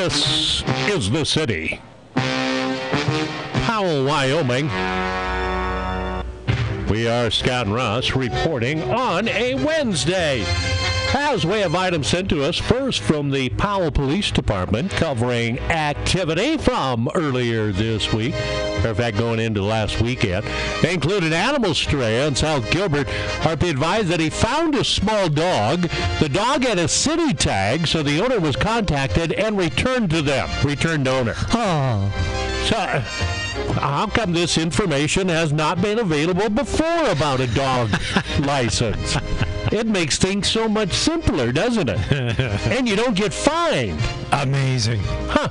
This is the city. Powell, Wyoming. We are Scott and Ross reporting on a Wednesday. As we have items sent to us, first from the Powell Police Department covering activity from earlier this week. Matter of fact, going into last weekend. They included animal stray on South Gilbert. RP advised that he found a small dog. The dog had a city tag, so the owner was contacted and returned to them. Returned owner. Oh. So, how come this information has not been available before about a dog license? It makes things so much simpler, doesn't it? And you don't get fined. Amazing. Huh.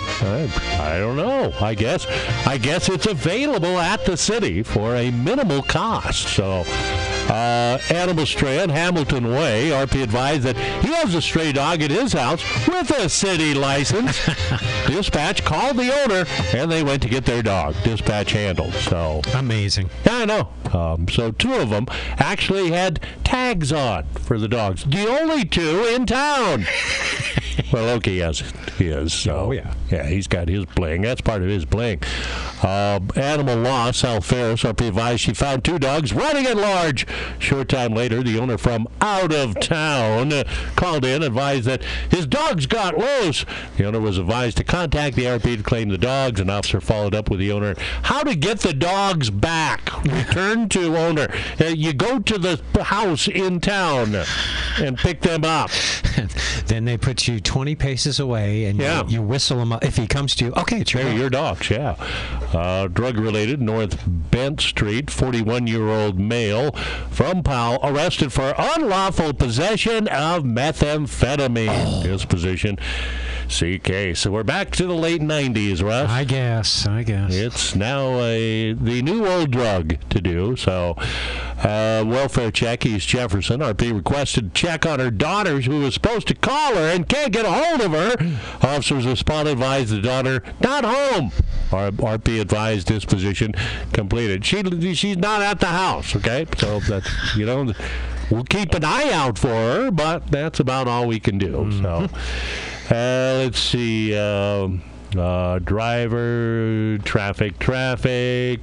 I don't know. I guess it's available at the city for a minimal cost. So, animal stray on Hamilton Way. RP advised that he has a stray dog at his house with a city license. Dispatch called the owner, and they went to get their dog. Dispatch handled. So amazing. Yeah, I know. So two of them actually had tags on for the dogs. The only two in town. Well, Loki has his. So, yeah, he's got his bling. That's part of his bling. Animal law, South Ferris, RP advised she found two dogs running at large. Short time later, the owner from out of town called in, advised that his dogs got loose. The owner was advised to contact the RP to claim the dogs. An officer followed up with the owner how to get the dogs back. Return to owner. You go to the house in town and pick them up. Then they put you 20 paces away, and you whistle him up. If he comes to you, okay, it's your dogs, yeah. Drug-related, North Bent Street, 41-year-old male from Powell, arrested for unlawful possession of methamphetamine. Disposition, CK. So we're back to the late 90s, Russ. I guess. It's now the new old drug to do. So, welfare check, East Jefferson. RP requested check on her daughters, who was supposed to call her and can't get a hold of her. Officers responded, advised the daughter not home. RP advised disposition completed. She's not at the house, okay? So, that's, we'll keep an eye out for her, but that's about all we can do. Mm-hmm. So, let's see. Driver, traffic.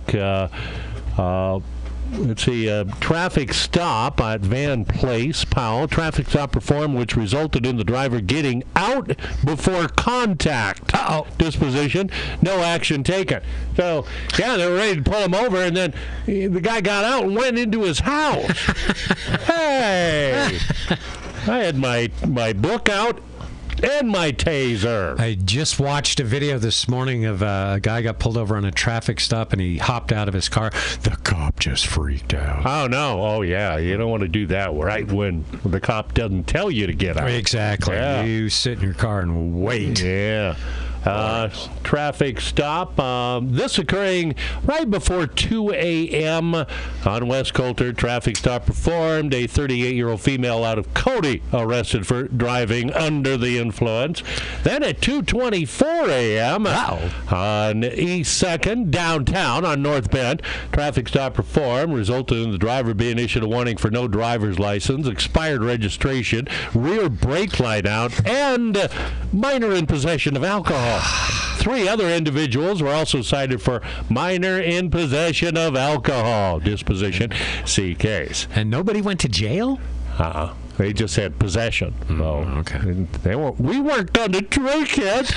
Let's see, traffic stop at Van Place, Powell. Traffic stop performed, which resulted in the driver getting out before contact. Disposition, no action taken. So, they were ready to pull him over, and then the guy got out and went into his house. Hey! I had my book out and my taser. I just watched a video this morning of a guy got pulled over on a traffic stop, and he hopped out of his car. The cop just freaked out. Oh, no. Oh, yeah. You don't want to do that right when the cop doesn't tell you to get out. Exactly. Yeah. You sit in your car and wait. Yeah. Traffic stop. This occurring right before 2 a.m. on West Coulter. Traffic stop performed. A 38-year-old female out of Cody arrested for driving under the influence. Then at 2:24 a.m. on East 2nd, downtown on North Bend, traffic stop performed, resulted in the driver being issued a warning for no driver's license, expired registration, rear brake light out, and minor in possession of alcohol. 3 other individuals were also cited for minor in possession of alcohol. Disposition, C case. And nobody went to jail? They just had possession. Okay. We weren't going to drink it.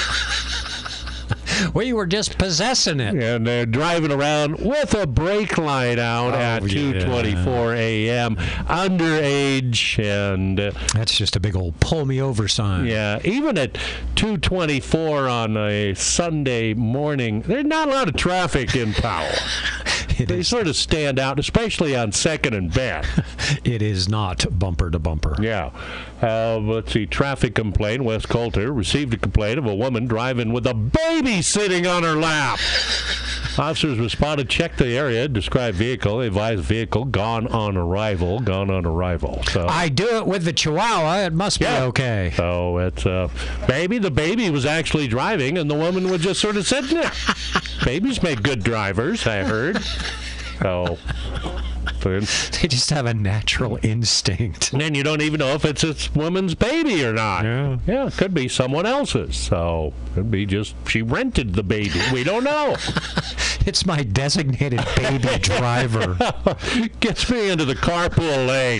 We were just possessing it. And they're driving around with a brake light out at 2:24 a.m. underage, and that's just a big old pull me over sign. Yeah, even at 2:24 on a Sunday morning, there's not a lot of traffic in Powell. They sort of stand out, especially on 2nd and Bend. It is not bumper to bumper. Yeah. Let's see. Traffic complaint. West Coulter received a complaint of a woman driving with a baby sitting on her lap. Officers responded, checked the area, described vehicle, advised vehicle gone on arrival. So I do it with the Chihuahua. It must be okay. So it's baby. The baby was actually driving, and the woman was just sort of sitting there. Babies make good drivers, I heard. So And They just have a natural instinct. then you don't even know if it's this woman's baby or not. Yeah. It could be someone else's. So it could be just she rented the baby. We don't know. It's my designated baby driver. Gets me into the carpool lane.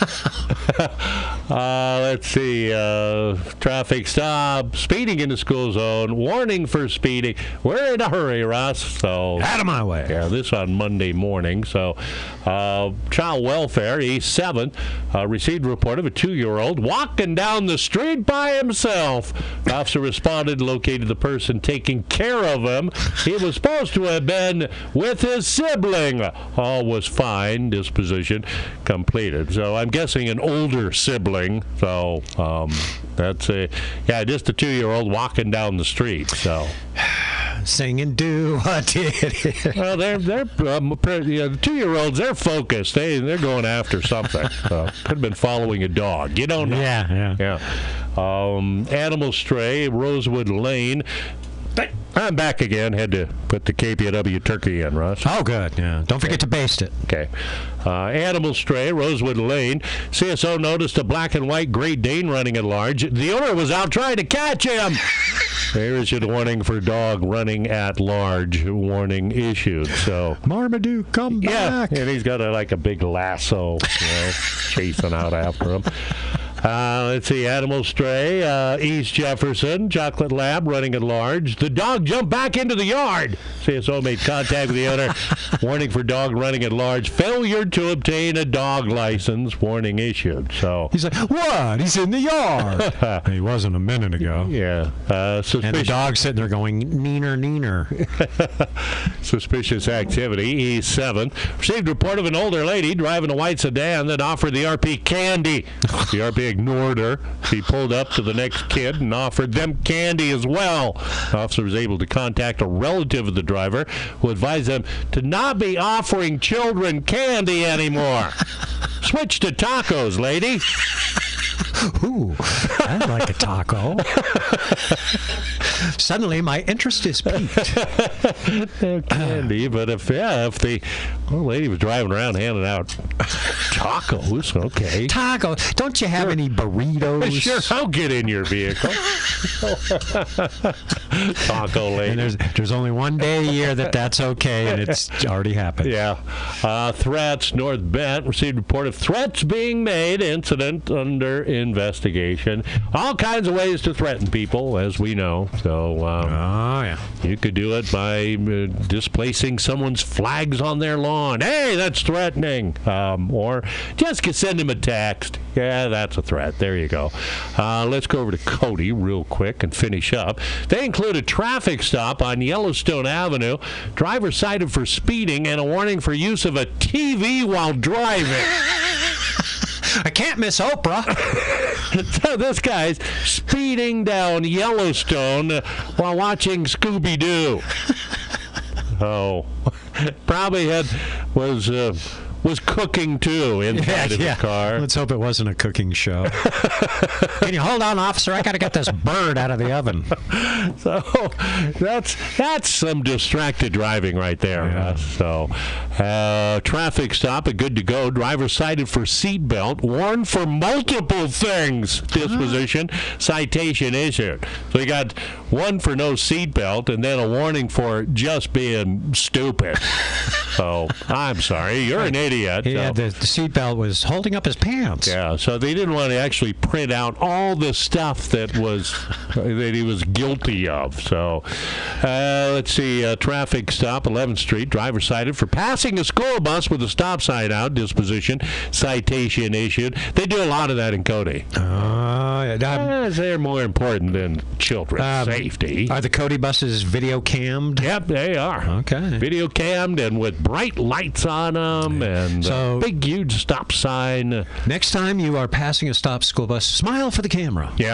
Let's see. Traffic stop. Speeding in the school zone. Warning for speeding. We're in a hurry, Russ. So Out of my way. yeah, this on Monday morning. So, child welfare, East 7, received a report of a 2-year-old walking down the street by himself. The officer responded, located the person taking care of him. He was supposed to have been with his sibling. All was fine. Disposition completed. So I'm guessing an older sibling. So that's just a 2-year-old walking down the street. So. Singing do a did. Well, they're the 2-year-olds. They're focused. They're going after something. Could have been following a dog. You don't know. Yeah. Animal stray, Rosewood Lane. I'm back again. Had to put the KPW turkey in, Russ. Oh, good. Yeah. Don't forget to baste it. Okay. Animal stray, Rosewood Lane. CSO noticed a black and white Great Dane running at large. The owner was out trying to catch him. There is your warning for dog running at large. Warning issued. So Marmaduke, come back. and he's got a big lasso, chasing out after him. Let's see, animal stray, East Jefferson, Chocolate Lab running at large. The dog jumped back into the yard. CSO made contact with the owner. Warning for dog running at large. Failure to obtain a dog license. Warning issued. So He's like, what? He's in the yard. He wasn't a minute ago. yeah, And the suspicious. dog's sitting there going, neener, neener. Suspicious activity. E7 received a report of an older lady driving a white sedan that offered the RP candy. The RP ignored her. She pulled up to the next kid and offered them candy as well. The officer was able to contact a relative of the driver who advised them to not be offering children candy anymore. Switch to tacos, lady. Ooh, I like a taco. Suddenly, my interest is piqued. Candy, but if the old lady was driving around handing out tacos, okay. Taco. Don't you have any burritos? Sure, I'll get in your vehicle. Taco lady. And there's only one day a year that's okay, and it's already happened. Yeah. Threats. North Bend received a report of threats being made. Incident under investigation. All kinds of ways to threaten people, as we know. So you could do it by displacing someone's flags on their lawn. Hey, that's threatening. Or just send him a text. Yeah, that's a threat. There you go. Let's go over to Cody real quick and finish up. They include a traffic stop on Yellowstone Avenue, driver cited for speeding, and a warning for use of a TV while driving. I can't miss Oprah. So this guy's speeding down Yellowstone while watching Scooby-Doo. Oh, probably was cooking too inside of the car. Let's hope it wasn't a cooking show. Can you hold on, officer? I got to get this bird out of the oven. So that's some distracted driving right there. Yeah. So traffic stop, good to go. Driver cited for seatbelt, warned for multiple things. Disposition, citation issued. So you got one for no seatbelt and then a warning for just being stupid. So I'm sorry, you're an idiot. Yeah, So. the seatbelt was holding up his pants. Yeah, so they didn't want to actually print out all the stuff that he was guilty of. So let's see, traffic stop, 11th Street. Driver cited for passing a school bus with a stop sign out. Disposition, citation issued. They do a lot of that in Cody. They're more important than children's safety. Are the Cody buses video cammed? Yep, they are. Okay. Video cammed and with bright lights on them and So- big, huge stop sign. Next time you are passing a stop school bus, smile for the camera. Yeah.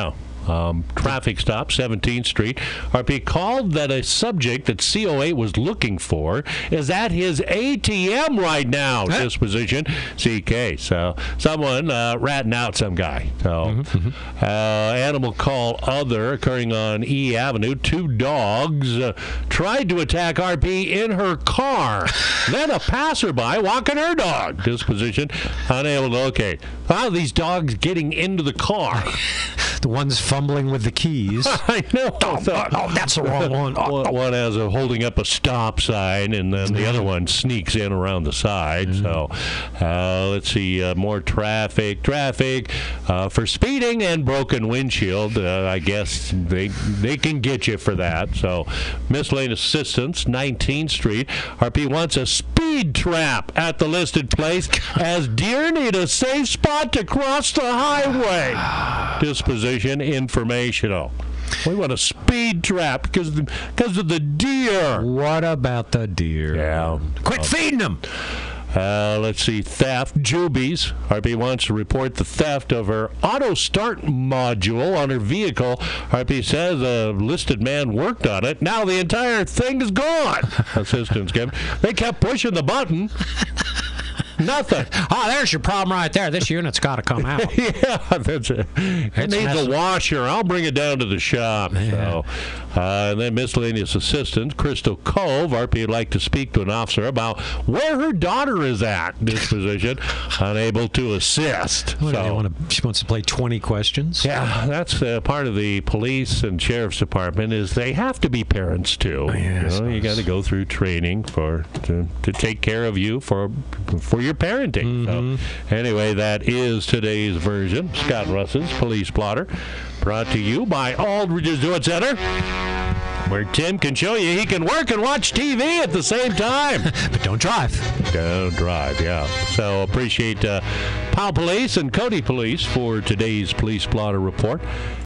Traffic stop, 17th Street. RP called that a subject that CO8 was looking for is at his ATM right now. Disposition, CK. So someone ratting out some guy. So animal call other occurring on E Avenue. 2 dogs tried to attack RP in her car. Then a passerby walking her dog. Disposition, unable to locate. How are these dogs getting into the car? The one's fumbling with the keys. I know. Oh, that's the wrong one. One has holding up a stop sign, and then the other one sneaks in around the side. So let's see, more traffic for speeding and broken windshield. I guess they can get you for that. So miscellaneous assistance, 19th Street. RP wants a speed trap at the listed place as deer need a safe spot to cross the highway. Disposition informational. We want a speed trap because of the deer. What about the deer? Yeah. Quit feeding them. Let's see, theft. Jubies. RP wants to report the theft of her auto start module on her vehicle. RP says a listed man worked on it. Now the entire thing is gone. Assistance given. They kept pushing the button. Nothing. Oh, there's your problem right there. This unit's got to come out. Yeah, that's it. It needs a washer. I'll bring it down to the shop. Yeah. So, and then miscellaneous assistance, Crystal Cove. RP would like to speak to an officer about where her daughter is at. Disposition, unable to assist. She wants to play 20 questions. Yeah, that's part of the police and sheriff's department. Is they have to be parents too. You got to go through training to take care of you for your parenting. So, anyway, that is today's version. Scott Russ's Police Blotter, brought to you by Aldridge's Do-It Center, where Tim can show you he can work and watch TV at the same time. But don't drive. Don't drive, yeah. So appreciate Powell Police and Cody Police for today's Police Blotter report.